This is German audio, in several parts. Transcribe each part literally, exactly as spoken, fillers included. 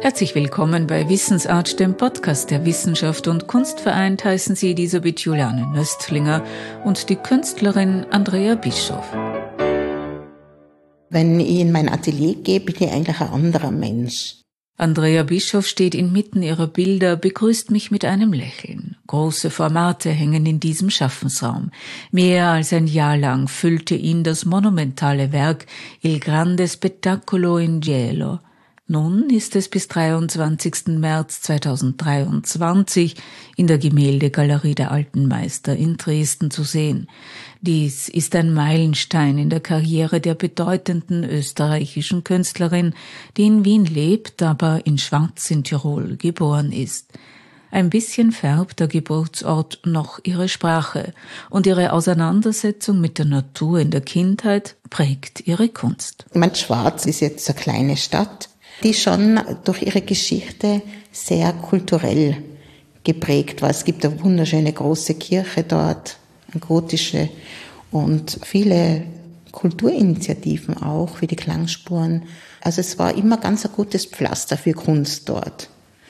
Herzlich willkommen bei Wissensart, dem Podcast der Wissenschaft und Kunst. Vereint heißen Sie Elisabeth Juliane Nöstlinger und die Künstlerin Andrea Bischof. Wenn ich in mein Atelier gehe, bin ich eigentlich ein anderer Mensch. Andrea Bischof steht inmitten ihrer Bilder, begrüßt mich mit einem Lächeln. Große Formate hängen in diesem Schaffensraum. Mehr als ein Jahr lang füllte ihn das monumentale Werk Il grande spettacolo in gelo. Nun ist es bis dreiundzwanzigsten März zweitausenddreiundzwanzig in der Gemäldegalerie der Alten Meister in Dresden zu sehen. Dies ist ein Meilenstein in der Karriere der bedeutenden österreichischen Künstlerin, die in Wien lebt, aber in Schwaz in Tirol geboren ist. Ein bisschen färbt der Geburtsort noch ihre Sprache, und ihre Auseinandersetzung mit der Natur in der Kindheit prägt ihre Kunst. Ich meine, Schwaz ist jetzt eine kleine Stadt, die schon durch ihre Geschichte sehr kulturell geprägt war. Es gibt eine wunderschöne große Kirche dort, eine gotische, und viele Kulturinitiativen auch, wie die Klangspuren. Also es war immer ganz ein gutes Pflaster für Kunst dort.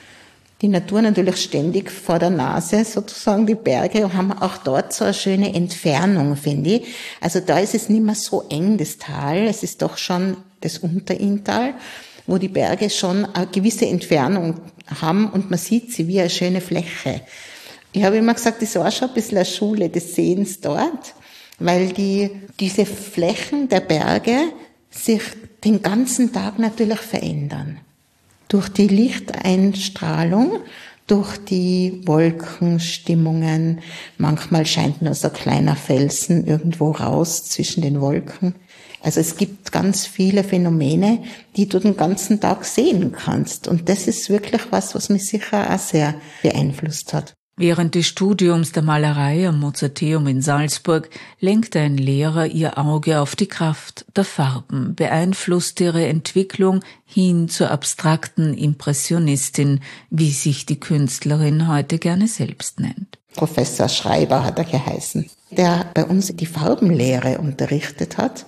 Die Natur natürlich ständig vor der Nase, sozusagen die Berge, und haben auch dort so eine schöne Entfernung, finde ich. Also da ist es nicht mehr so eng, das Tal, es ist doch schon das Unterinntal, wo die Berge schon eine gewisse Entfernung haben und man sieht sie wie eine schöne Fläche. Ich habe immer gesagt, das war schon ein bisschen eine Schule des Sehens dort, weil die, diese Flächen der Berge sich den ganzen Tag natürlich verändern. Durch die Lichteinstrahlung, durch die Wolkenstimmungen, manchmal scheint nur so ein kleiner Felsen irgendwo raus zwischen den Wolken. Also es gibt ganz viele Phänomene, die du den ganzen Tag sehen kannst. Und das ist wirklich was, was mich sicher auch sehr beeinflusst hat. Während des Studiums der Malerei am Mozarteum in Salzburg lenkte ein Lehrer ihr Auge auf die Kraft der Farben, beeinflusste ihre Entwicklung hin zur abstrakten Impressionistin, wie sich die Künstlerin heute gerne selbst nennt. Professor Schreiber hat er geheißen, der bei uns die Farbenlehre unterrichtet hat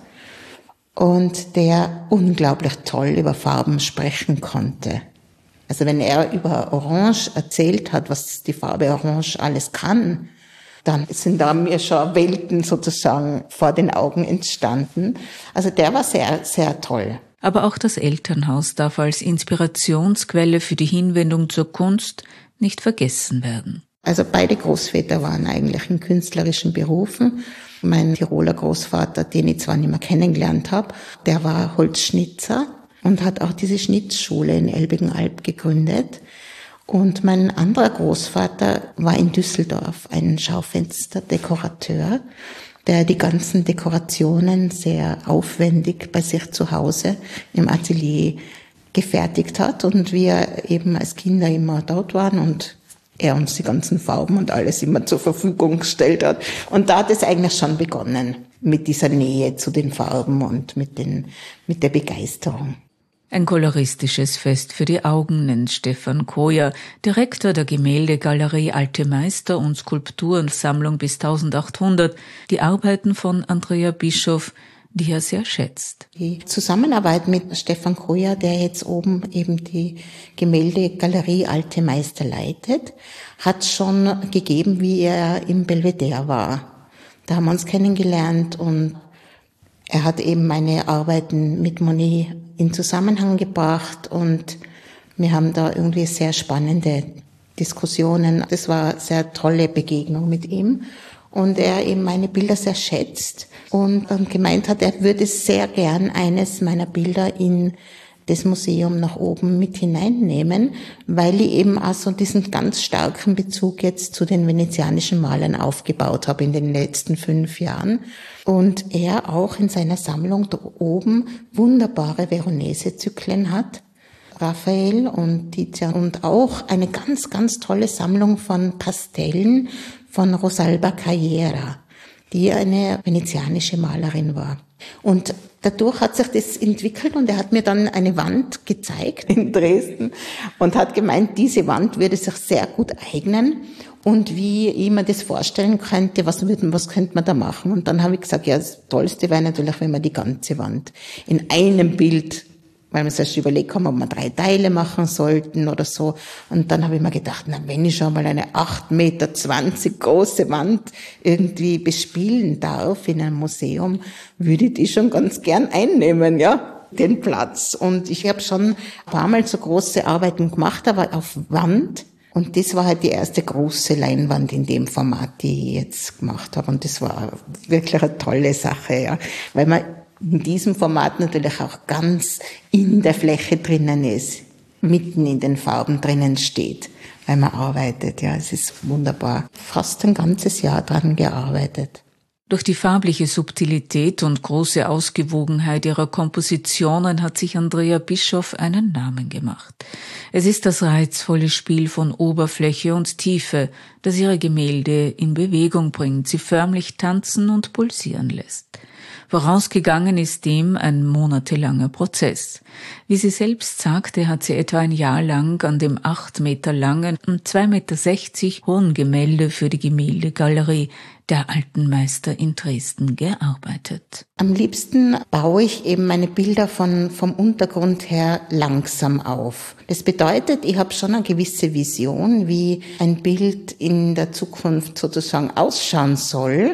und der unglaublich toll über Farben sprechen konnte. Also wenn er über Orange erzählt hat, was die Farbe Orange alles kann, dann sind da mir schon Welten sozusagen vor den Augen entstanden. Also der war sehr, sehr toll. Aber auch das Elternhaus darf als Inspirationsquelle für die Hinwendung zur Kunst nicht vergessen werden. Also beide Großväter waren eigentlich in künstlerischen Berufen. Mein Tiroler Großvater, den ich zwar nicht mehr kennengelernt habe, der war Holzschnitzer und hat auch diese Schnitzschule in Elbigenalb gegründet. Und mein anderer Großvater war in Düsseldorf ein Schaufensterdekorateur, der die ganzen Dekorationen sehr aufwendig bei sich zu Hause im Atelier gefertigt hat. Und wir eben als Kinder immer dort waren und er uns die ganzen Farben und alles immer zur Verfügung gestellt hat. Und da hat es eigentlich schon begonnen mit dieser Nähe zu den Farben und mit den, mit der Begeisterung. Ein koloristisches Fest für die Augen, nennt Stefan Koyer, Direktor der Gemäldegalerie Alte Meister und Skulpturensammlung bis eintausendachthundert, die Arbeiten von Andrea Bischof, die er sehr schätzt. Die Zusammenarbeit mit Stefan Koyer, der jetzt oben eben die Gemäldegalerie Alte Meister leitet, hat schon gegeben, wie er im Belvedere war. Da haben wir uns kennengelernt und er hat eben meine Arbeiten mit Monet in Zusammenhang gebracht und wir haben da irgendwie sehr spannende Diskussionen. Das war eine sehr tolle Begegnung mit ihm. Und er eben meine Bilder sehr schätzt und gemeint hat, er würde sehr gern eines meiner Bilder in das Museum nach oben mit hineinnehmen, weil ich eben auch so diesen ganz starken Bezug jetzt zu den venezianischen Malern aufgebaut habe in den letzten fünf Jahren. Und er auch in seiner Sammlung da oben wunderbare Veronese-Zyklen hat, Raphael und Tizian, und auch eine ganz, ganz tolle Sammlung von Pastellen von Rosalba Carriera, die eine venezianische Malerin war. Und dadurch hat sich das entwickelt und er hat mir dann eine Wand gezeigt in Dresden und hat gemeint, diese Wand würde sich sehr gut eignen und wie ich mir das vorstellen könnte, was, würden, was könnte man da machen. Und dann habe ich gesagt, ja, das Tollste wäre natürlich, wenn man die ganze Wand in einem Bild weil wir erst überlegt haben, ob wir drei Teile machen sollten oder so. Und dann habe ich mir gedacht, na, wenn ich schon mal eine acht Meter zwanzig große Wand irgendwie bespielen darf in einem Museum, würde ich die schon ganz gern einnehmen, ja, den Platz. Und ich habe schon ein paar Mal so große Arbeiten gemacht, aber auf Wand. Und das war halt die erste große Leinwand in dem Format, die ich jetzt gemacht habe. Und das war wirklich eine tolle Sache, ja, weil man in diesem Format natürlich auch ganz in der Fläche drinnen ist, mitten in den Farben drinnen steht, weil man arbeitet. Ja, es ist wunderbar. Fast ein ganzes Jahr dran gearbeitet. Durch die farbliche Subtilität und große Ausgewogenheit ihrer Kompositionen hat sich Andrea Bischoff einen Namen gemacht. Es ist das reizvolle Spiel von Oberfläche und Tiefe, das ihre Gemälde in Bewegung bringt, sie förmlich tanzen und pulsieren lässt. Vorausgegangen ist dem ein monatelanger Prozess. Wie sie selbst sagte, hat sie etwa ein Jahr lang an dem acht Meter langen und zwei Meter sechzig hohen Gemälde für die Gemäldegalerie der Alten Meister in Dresden gearbeitet. Am liebsten baue ich eben meine Bilder von, vom Untergrund her langsam auf. Das bedeutet, ich habe schon eine gewisse Vision, wie ein Bild in der Zukunft sozusagen ausschauen soll.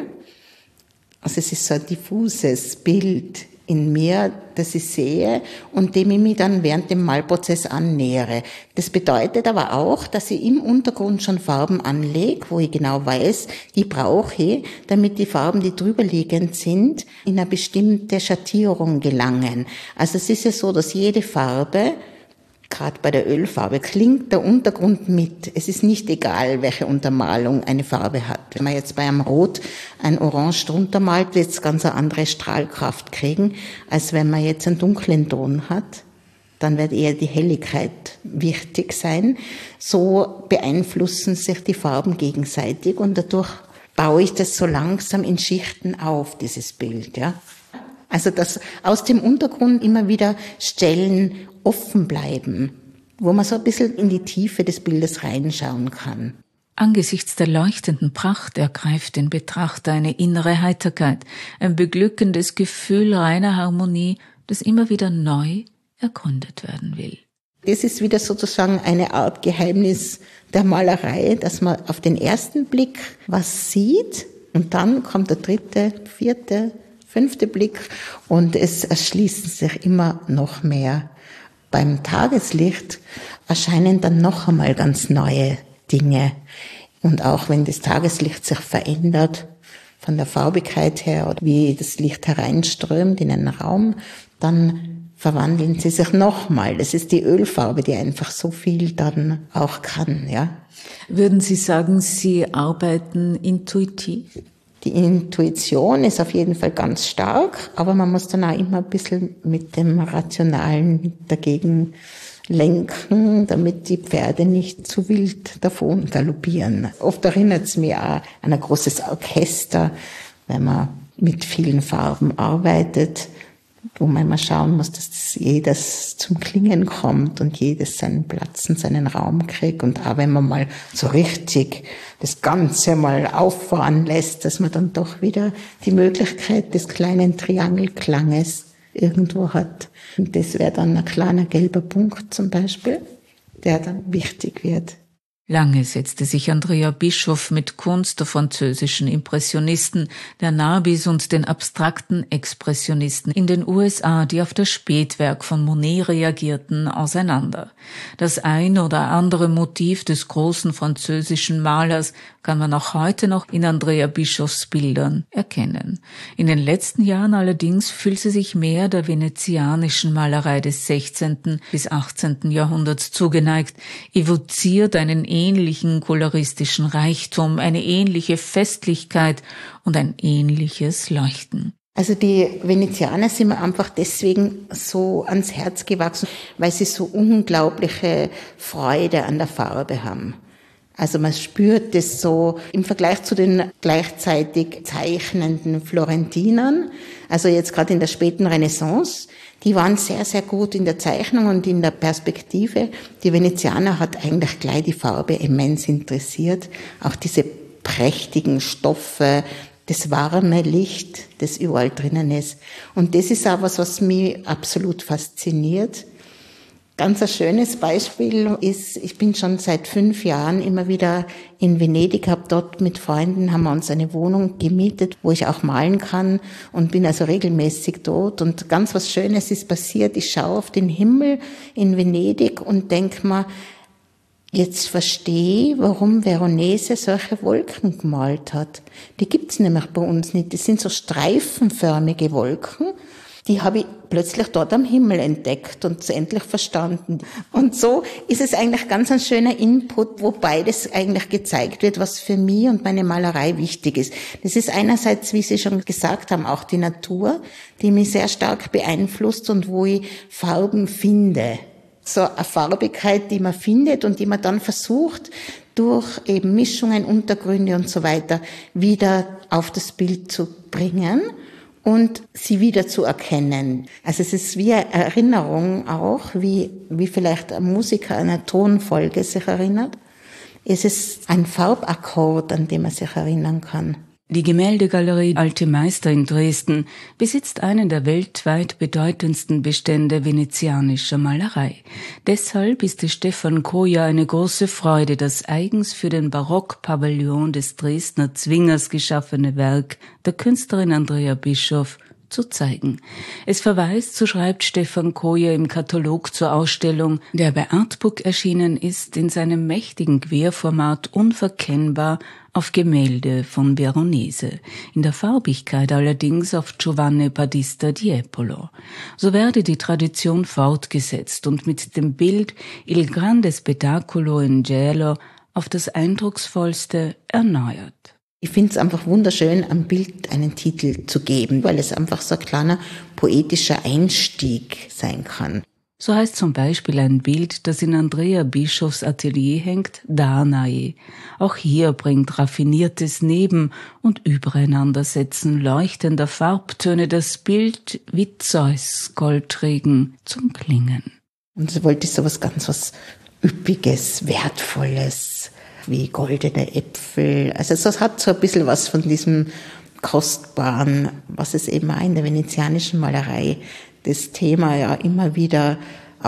Also es ist so ein diffuses Bild in mir, das ich sehe und dem ich mich dann während dem Malprozess annähere. Das bedeutet aber auch, dass ich im Untergrund schon Farben anlege, wo ich genau weiß, die brauche ich, damit die Farben, die drüber liegend sind, in eine bestimmte Schattierung gelangen. Also es ist ja so, dass jede Farbe, gerade bei der Ölfarbe, klingt der Untergrund mit. Es ist nicht egal, welche Untermalung eine Farbe hat. Wenn man jetzt bei einem Rot ein Orange drunter malt, wird es ganz eine andere Strahlkraft kriegen, als wenn man jetzt einen dunklen Ton hat. Dann wird eher die Helligkeit wichtig sein. So beeinflussen sich die Farben gegenseitig und dadurch baue ich das so langsam in Schichten auf, dieses Bild, ja. Also, dass aus dem Untergrund immer wieder Stellen offen bleiben, wo man so ein bisschen in die Tiefe des Bildes reinschauen kann. Angesichts der leuchtenden Pracht ergreift den Betrachter eine innere Heiterkeit, ein beglückendes Gefühl reiner Harmonie, das immer wieder neu erkundet werden will. Das ist wieder sozusagen eine Art Geheimnis der Malerei, dass man auf den ersten Blick was sieht und dann kommt der dritte, vierte, fünfte Blick und es erschließen sich immer noch mehr. Beim Tageslicht erscheinen dann noch einmal ganz neue Dinge. Und auch wenn das Tageslicht sich verändert, von der Farbigkeit her oder wie das Licht hereinströmt in einen Raum, dann verwandeln sie sich nochmal. Das ist die Ölfarbe, die einfach so viel dann auch kann, ja. Würden Sie sagen, Sie arbeiten intuitiv? Die Intuition ist auf jeden Fall ganz stark, aber man muss dann auch immer ein bisschen mit dem Rationalen dagegen lenken, damit die Pferde nicht zu wild davon galoppieren. Oft erinnert es mich auch an ein großes Orchester, wenn man mit vielen Farben arbeitet, wo man immer schauen muss, dass das jedes zum Klingen kommt und jedes seinen Platz und seinen Raum kriegt. Und auch wenn man mal so richtig das Ganze mal auffahren lässt, dass man dann doch wieder die Möglichkeit des kleinen Triangelklanges irgendwo hat. Und das wäre dann ein kleiner gelber Punkt zum Beispiel, der dann wichtig wird. Lange setzte sich Andrea Bischoff mit Kunst der französischen Impressionisten, der Nabis und den abstrakten Expressionisten in den U S A, die auf das Spätwerk von Monet reagierten, auseinander. Das ein oder andere Motiv des großen französischen Malers kann man auch heute noch in Andrea Bischoffs Bildern erkennen. In den letzten Jahren allerdings fühlt sie sich mehr der venezianischen Malerei des sechzehnten bis achtzehnten Jahrhunderts zugeneigt, evoziert einen ähnlichen koloristischen Reichtum, eine ähnliche Festlichkeit und ein ähnliches Leuchten. Also die Venezianer sind mir einfach deswegen so ans Herz gewachsen, weil sie so unglaubliche Freude an der Farbe haben. Also man spürt das so im Vergleich zu den gleichzeitig zeichnenden Florentinern, also jetzt gerade in der späten Renaissance, die waren sehr, sehr gut in der Zeichnung und in der Perspektive. Die Venezianer hat eigentlich gleich die Farbe immens interessiert. Auch diese prächtigen Stoffe, das warme Licht, das überall drinnen ist. Und das ist auch was, was mich absolut fasziniert. Ganz ein schönes Beispiel ist, ich bin schon seit fünf Jahren immer wieder in Venedig, habe dort mit Freunden, haben wir uns eine Wohnung gemietet, wo ich auch malen kann und bin also regelmäßig dort. Und ganz was Schönes ist passiert. Ich schaue auf den Himmel in Venedig und denke mir, jetzt verstehe ich, warum Veronese solche Wolken gemalt hat. Die gibt's nämlich bei uns nicht. Das sind so streifenförmige Wolken. Die habe ich plötzlich dort am Himmel entdeckt und endlich verstanden. Und so ist es eigentlich ganz ein schöner Input, wo beides eigentlich gezeigt wird, was für mich und meine Malerei wichtig ist. Das ist einerseits, wie Sie schon gesagt haben, auch die Natur, die mich sehr stark beeinflusst und wo ich Farben finde. So eine Farbigkeit, die man findet und die man dann versucht, durch eben Mischungen, Untergründe und so weiter wieder auf das Bild zu bringen und sie wieder zu erkennen. Also es ist wie eine Erinnerung auch, wie, wie vielleicht ein Musiker an eine Tonfolge sich erinnert. Es ist ein Farbakkord, an dem man sich erinnern kann. Die Gemäldegalerie Alte Meister in Dresden besitzt einen der weltweit bedeutendsten Bestände venezianischer Malerei. Deshalb ist es Stefan Koja eine große Freude, das eigens für den Barockpavillon des Dresdner Zwingers geschaffene Werk der Künstlerin Andrea Bischoff zu zeigen. Es verweist, so schreibt Stefan Koja im Katalog zur Ausstellung, der bei Artbook erschienen ist, in seinem mächtigen Querformat unverkennbar auf Gemälde von Veronese, in der Farbigkeit allerdings auf Giovanni Battista Tiepolo. So werde die Tradition fortgesetzt und mit dem Bild Il grande spettacolo in giallo auf das Eindrucksvollste erneuert. Ich finde es einfach wunderschön, am Bild einen Titel zu geben, weil es einfach so ein kleiner poetischer Einstieg sein kann. So heißt zum Beispiel ein Bild, das in Andrea Bischofs Atelier hängt, Danae. Auch hier bringt raffiniertes Neben- und Übereinandersetzen leuchtender Farbtöne das Bild wie Zeus Goldregen zum Klingen. Und so wollte ich sowas ganz was Üppiges, Wertvolles, wie goldene Äpfel. Also es hat so ein bisschen was von diesem Kostbaren, was es eben auch in der venezianischen Malerei das Thema ja immer wieder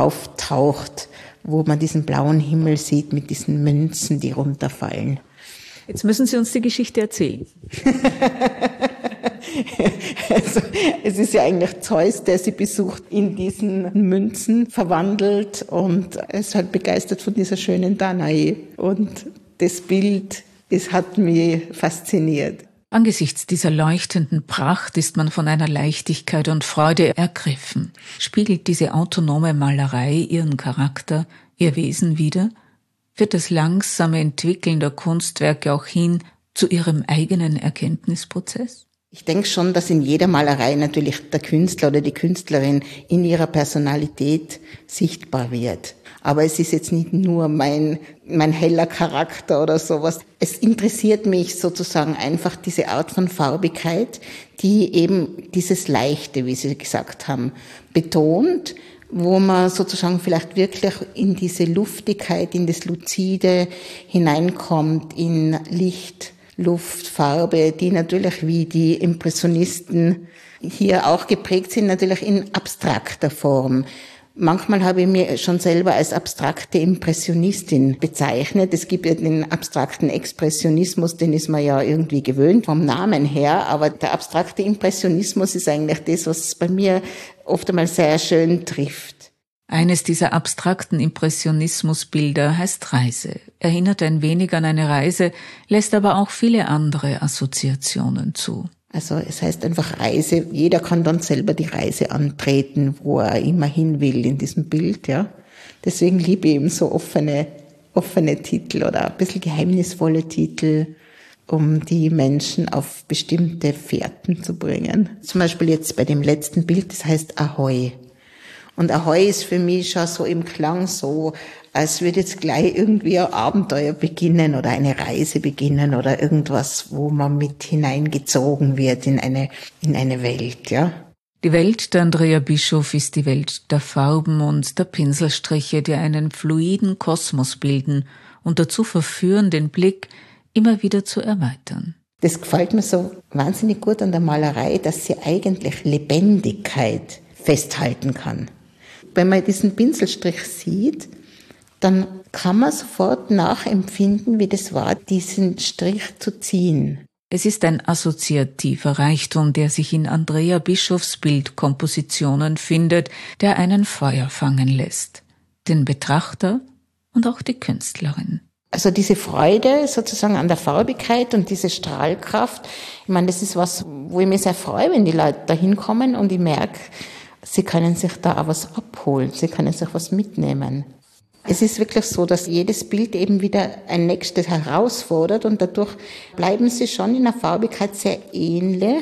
auftaucht, wo man diesen blauen Himmel sieht mit diesen Münzen, die runterfallen. Jetzt müssen Sie uns die Geschichte erzählen. Also, es ist ja eigentlich Zeus, der sie besucht, in diesen Münzen verwandelt und er ist halt begeistert von dieser schönen Danae. Und das Bild, es hat mich fasziniert. Angesichts dieser leuchtenden Pracht ist man von einer Leichtigkeit und Freude ergriffen. Spiegelt diese autonome Malerei ihren Charakter, ihr Wesen wider? Führt das langsame Entwickeln der Kunstwerke auch hin zu ihrem eigenen Erkenntnisprozess? Ich denke schon, dass in jeder Malerei natürlich der Künstler oder die Künstlerin in ihrer Personalität sichtbar wird. Aber es ist jetzt nicht nur mein, mein heller Charakter oder sowas. Es interessiert mich sozusagen einfach diese Art von Farbigkeit, die eben dieses Leichte, wie Sie gesagt haben, betont, wo man sozusagen vielleicht wirklich in diese Luftigkeit, in das Luzide hineinkommt, in Licht, Luft, Farbe, die natürlich wie die Impressionisten hier auch geprägt sind, natürlich in abstrakter Form. Manchmal habe ich mich schon selber als abstrakte Impressionistin bezeichnet. Es gibt ja den abstrakten Expressionismus, den ist man ja irgendwie gewöhnt vom Namen her, aber der abstrakte Impressionismus ist eigentlich das, was bei mir oft einmal sehr schön trifft. Eines dieser abstrakten Impressionismusbilder heißt Reise, erinnert ein wenig an eine Reise, lässt aber auch viele andere Assoziationen zu. Also es heißt einfach Reise, jeder kann dann selber die Reise antreten, wo er immer hin will in diesem Bild, ja. Deswegen liebe ich eben so offene, offene Titel oder ein bisschen geheimnisvolle Titel, um die Menschen auf bestimmte Fährten zu bringen. Zum Beispiel jetzt bei dem letzten Bild, das heißt Ahoi. Und Ahoi ist für mich schon so im Klang so, als würde jetzt gleich irgendwie ein Abenteuer beginnen oder eine Reise beginnen oder irgendwas, wo man mit hineingezogen wird in eine, in eine Welt, ja. Die Welt der Andrea Bischoff ist die Welt der Farben und der Pinselstriche, die einen fluiden Kosmos bilden und dazu verführen, den Blick immer wieder zu erweitern. Das gefällt mir so wahnsinnig gut an der Malerei, dass sie eigentlich Lebendigkeit festhalten kann. Wenn man diesen Pinselstrich sieht, dann kann man sofort nachempfinden, wie das war, diesen Strich zu ziehen. Es ist ein assoziativer Reichtum, der sich in Andrea Bischofs Bildkompositionen findet, der einen Feuer fangen lässt. Den Betrachter und auch die Künstlerin. Also diese Freude sozusagen an der Farbigkeit und diese Strahlkraft, ich meine, das ist was, wo ich mich sehr freue, wenn die Leute da hinkommen und ich merke, sie können sich da auch was abholen, sie können sich was mitnehmen. Es ist wirklich so, dass jedes Bild eben wieder ein nächstes herausfordert und dadurch bleiben sie schon in der Farbigkeit sehr ähnlich.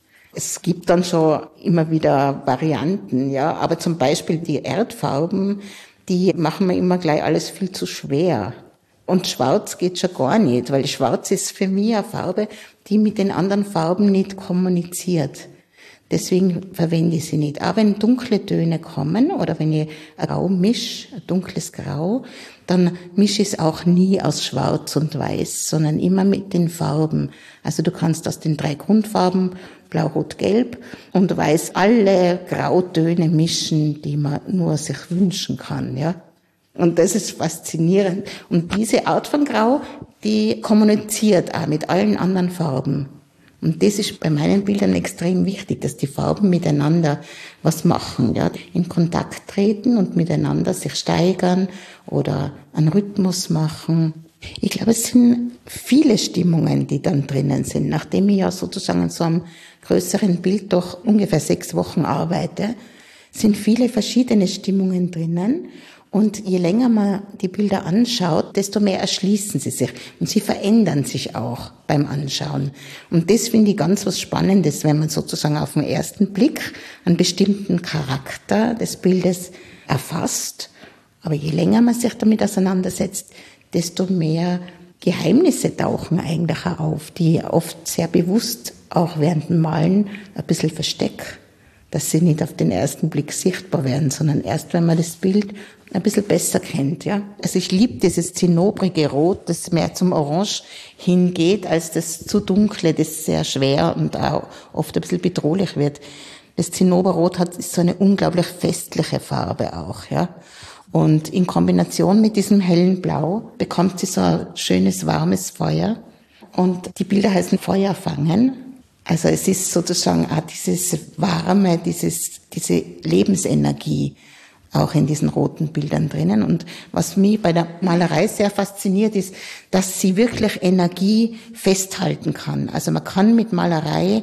Es gibt dann schon immer wieder Varianten, ja, aber zum Beispiel die Erdfarben, die machen mir immer gleich alles viel zu schwer. Und Schwarz geht schon gar nicht, weil Schwarz ist für mich eine Farbe, die mit den anderen Farben nicht kommuniziert. Deswegen verwende ich sie nicht. Auch wenn dunkle Töne kommen oder wenn ich ein Grau mische, ein dunkles Grau, dann mische ich es auch nie aus Schwarz und Weiß, sondern immer mit den Farben. Also du kannst aus den drei Grundfarben, Blau, Rot, Gelb und Weiß, alle Grautöne mischen, die man nur sich wünschen kann, ja. Und das ist faszinierend. Und diese Art von Grau, die kommuniziert auch mit allen anderen Farben. Und das ist bei meinen Bildern extrem wichtig, dass die Farben miteinander was machen, ja, in Kontakt treten und miteinander sich steigern oder einen Rhythmus machen. Ich glaube, es sind viele Stimmungen, die dann drinnen sind. Nachdem ich ja sozusagen an so einem größeren Bild doch ungefähr sechs Wochen arbeite, sind viele verschiedene Stimmungen drinnen. Und je länger man die Bilder anschaut, desto mehr erschließen sie sich. Und sie verändern sich auch beim Anschauen. Und das finde ich ganz was Spannendes, wenn man sozusagen auf den ersten Blick einen bestimmten Charakter des Bildes erfasst. Aber je länger man sich damit auseinandersetzt, desto mehr Geheimnisse tauchen eigentlich auf, die oft sehr bewusst auch während dem Malen ein bisschen verstecken, dass sie nicht auf den ersten Blick sichtbar werden, sondern erst, wenn man das Bild ein bisschen besser kennt, ja. Also ich liebe dieses zinnobrige Rot, das mehr zum Orange hingeht, als das zu dunkle, das sehr schwer und auch oft ein bisschen bedrohlich wird. Das Zinnoberrot hat, ist so eine unglaublich festliche Farbe auch, ja. Und in Kombination mit diesem hellen Blau bekommt sie so ein schönes, warmes Feuer. Und die Bilder heißen Feuer fangen. Also es ist sozusagen auch dieses Warme, dieses, diese Lebensenergie auch in diesen roten Bildern drinnen. Und was mich bei der Malerei sehr fasziniert ist, dass sie wirklich Energie festhalten kann. Also man kann mit Malerei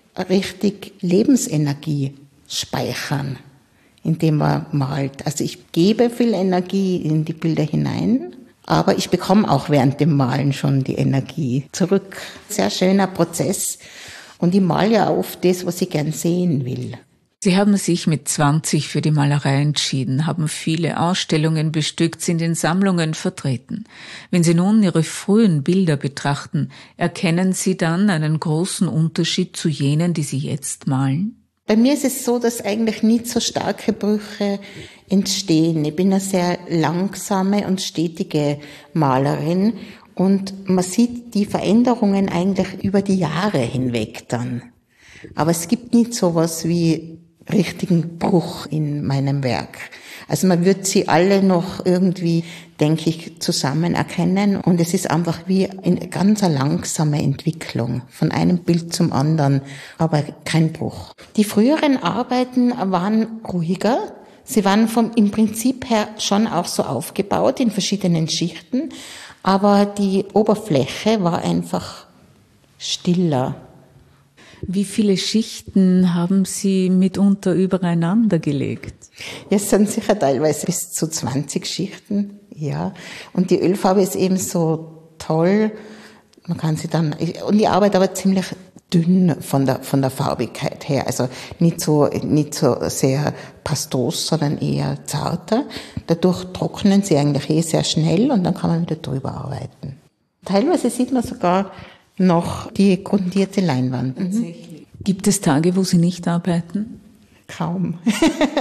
richtig Lebensenergie speichern, indem man malt. Also ich gebe viel Energie in die Bilder hinein, aber ich bekomme auch während dem Malen schon die Energie zurück. Sehr schöner Prozess. Und ich male ja oft das, was ich gern sehen will. Sie haben sich mit zwanzig für die Malerei entschieden, haben viele Ausstellungen bestückt, sind in Sammlungen vertreten. Wenn Sie nun Ihre frühen Bilder betrachten, erkennen Sie dann einen großen Unterschied zu jenen, die Sie jetzt malen? Bei mir ist es so, dass eigentlich nicht so starke Brüche entstehen. Ich bin eine sehr langsame und stetige Malerin und man sieht die Veränderungen eigentlich über die Jahre hinweg dann. Aber es gibt nicht sowas wie richtigen Bruch in meinem Werk. Also man wird sie alle noch irgendwie, denke ich, zusammen erkennen und es ist einfach wie eine ganz langsame Entwicklung von einem Bild zum anderen, aber kein Bruch. Die früheren Arbeiten waren ruhiger. Sie waren vom, im Prinzip her schon auch so aufgebaut in verschiedenen Schichten, aber die Oberfläche war einfach stiller. Wie viele Schichten haben Sie mitunter übereinander gelegt? Ja, es sind sicher teilweise bis zu zwanzig Schichten, ja. Und die Ölfarbe ist eben so toll. Man kann sie dann, und die Arbeit aber ziemlich dünn von der, von der Farbigkeit her. Also nicht so, nicht so sehr pastos, sondern eher zarter. Dadurch trocknen sie eigentlich eh sehr schnell und dann kann man wieder drüber arbeiten. Teilweise sieht man sogar noch die grundierte Leinwand. Mhm. Gibt es Tage, wo Sie nicht arbeiten? Kaum.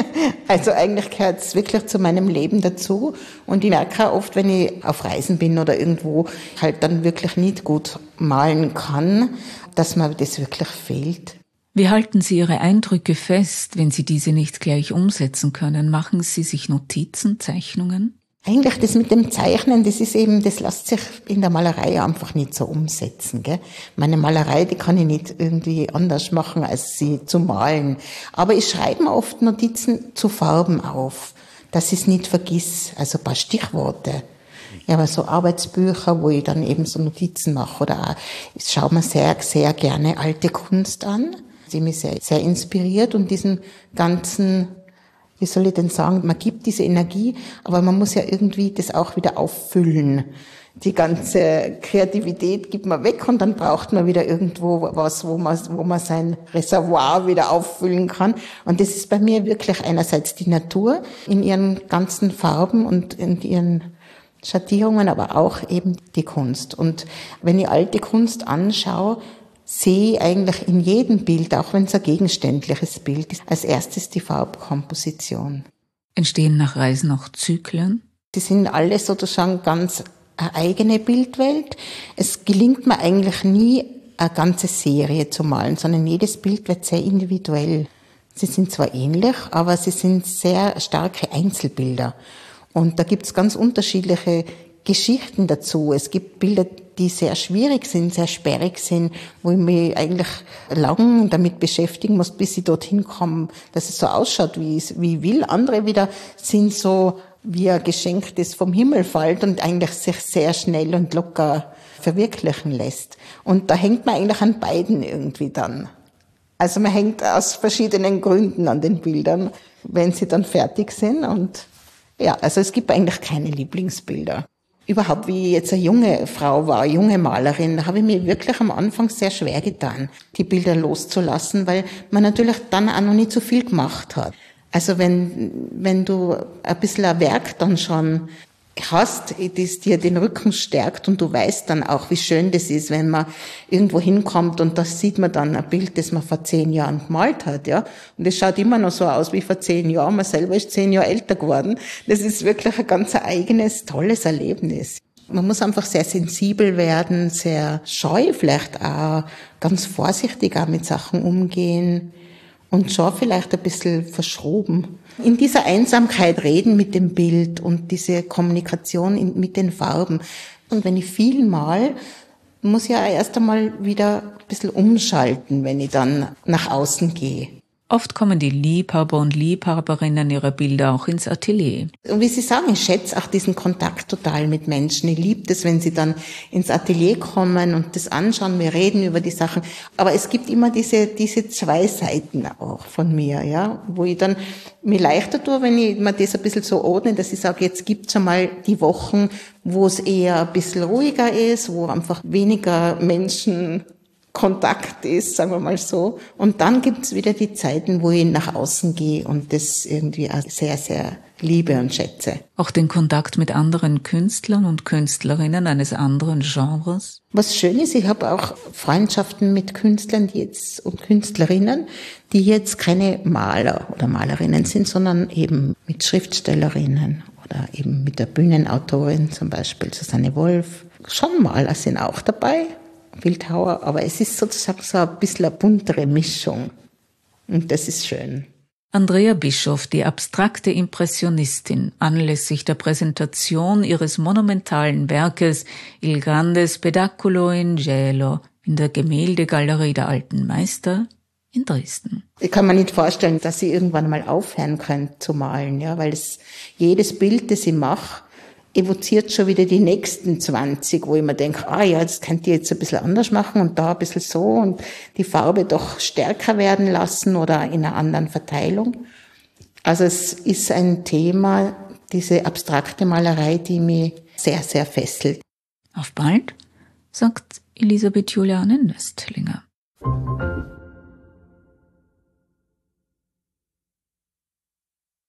Also eigentlich gehört es wirklich zu meinem Leben dazu. Und ich merke auch oft, wenn ich auf Reisen bin oder irgendwo halt dann wirklich nicht gut malen kann, dass mir das wirklich fehlt. Wie halten Sie Ihre Eindrücke fest, wenn Sie diese nicht gleich umsetzen können? Machen Sie sich Notizen, Zeichnungen? Eigentlich das mit dem Zeichnen, das ist eben, das lässt sich in der Malerei einfach nicht so umsetzen, gell? Meine Malerei, die kann ich nicht irgendwie anders machen, als sie zu malen. Aber ich schreibe mir oft Notizen zu Farben auf, dass ich es nicht vergiss, also ein paar Stichworte. Ja, aber so Arbeitsbücher, wo ich dann eben so Notizen mache, oder auch, ich schaue mir sehr, sehr gerne alte Kunst an, die mich sehr, sehr inspiriert und diesen ganzen, wie soll ich denn sagen, man gibt diese Energie, aber man muss ja irgendwie das auch wieder auffüllen. Die ganze Kreativität gibt man weg und dann braucht man wieder irgendwo was, wo man, wo man sein Reservoir wieder auffüllen kann. Und das ist bei mir wirklich einerseits die Natur in ihren ganzen Farben und in ihren Schattierungen, aber auch eben die Kunst. Und wenn ich alte Kunst anschaue, sehe ich eigentlich in jedem Bild, auch wenn es ein gegenständliches Bild ist, als erstes die Farbkomposition. Entstehen nach Reisen auch Zyklen? Die sind alle sozusagen ganz eine eigene Bildwelt. Es gelingt mir eigentlich nie, eine ganze Serie zu malen, sondern jedes Bild wird sehr individuell. Sie sind zwar ähnlich, aber sie sind sehr starke Einzelbilder. Und da gibt's ganz unterschiedliche Geschichten dazu. Es gibt Bilder, die sehr schwierig sind, sehr sperrig sind, wo ich mich eigentlich lang damit beschäftigen muss, bis ich dorthin komme, dass es so ausschaut, wie ich, wie ich will. Andere wieder sind so, wie ein Geschenk, das vom Himmel fällt und eigentlich sich sehr schnell und locker verwirklichen lässt. Und da hängt man eigentlich an beiden irgendwie dann. Also man hängt aus verschiedenen Gründen an den Bildern, wenn sie dann fertig sind. Und ja, also es gibt eigentlich keine Lieblingsbilder. Überhaupt, wie ich jetzt eine junge Frau war, eine junge Malerin, da habe ich mir wirklich am Anfang sehr schwer getan, die Bilder loszulassen, weil man natürlich dann auch noch nicht so viel gemacht hat. Also wenn, wenn du ein bisschen ein Werk dann schon hast, das dir den Rücken stärkt und du weißt dann auch, wie schön das ist, wenn man irgendwo hinkommt und da sieht man dann ein Bild, das man vor zehn Jahren gemalt hat, ja. Und es schaut immer noch so aus wie vor zehn Jahren. Man selber ist zehn Jahre älter geworden. Das ist wirklich ein ganz eigenes, tolles Erlebnis. Man muss einfach sehr sensibel werden, sehr scheu vielleicht auch, ganz vorsichtig auch mit Sachen umgehen. Und schon vielleicht ein bisschen verschroben. In dieser Einsamkeit reden mit dem Bild und diese Kommunikation in, mit den Farben. Und wenn ich viel mal, muss ich ja erst einmal wieder ein bisschen umschalten, wenn ich dann nach außen gehe. Oft kommen die Liebhaber und Liebhaberinnen ihrer Bilder auch ins Atelier. Und wie Sie sagen, ich schätze auch diesen Kontakt total mit Menschen. Ich liebe das, wenn sie dann ins Atelier kommen und das anschauen, wir reden über die Sachen. Aber es gibt immer diese, diese zwei Seiten auch von mir, ja, wo ich dann mir leichter tue, wenn ich mir das ein bisschen so ordne, dass ich sage, jetzt gibt's einmal die Wochen, wo es eher ein bisschen ruhiger ist, wo einfach weniger Menschen Kontakt ist, sagen wir mal so. Und dann gibt's wieder die Zeiten, wo ich nach außen gehe und das irgendwie auch sehr, sehr liebe und schätze. Auch den Kontakt mit anderen Künstlern und Künstlerinnen eines anderen Genres? Was schön ist, ich habe auch Freundschaften mit Künstlern, die jetzt und Künstlerinnen, die jetzt keine Maler oder Malerinnen sind, sondern eben mit Schriftstellerinnen oder eben mit der Bühnenautorin, zum Beispiel Susanne Wolf. Schon Maler sind auch dabei. Bildhauer, aber es ist sozusagen so ein bisschen eine buntere Mischung. Und das ist schön. Andrea Bischoff, die abstrakte Impressionistin, anlässlich der Präsentation ihres monumentalen Werkes Il grande spettacolo in gelo in der Gemäldegalerie der Alten Meister in Dresden. Ich kann mir nicht vorstellen, dass ich irgendwann mal aufhören könnte zu malen, ja, weil es jedes Bild, das ich mache, evoziert schon wieder die nächsten zwanzig, wo ich mir denke, ah ja, das könnte ich jetzt ein bisschen anders machen und da ein bisschen so und die Farbe doch stärker werden lassen oder in einer anderen Verteilung. Also es ist ein Thema, diese abstrakte Malerei, die mich sehr, sehr fesselt. Auf bald, sagt Elisabeth Juliane Nöstlinger.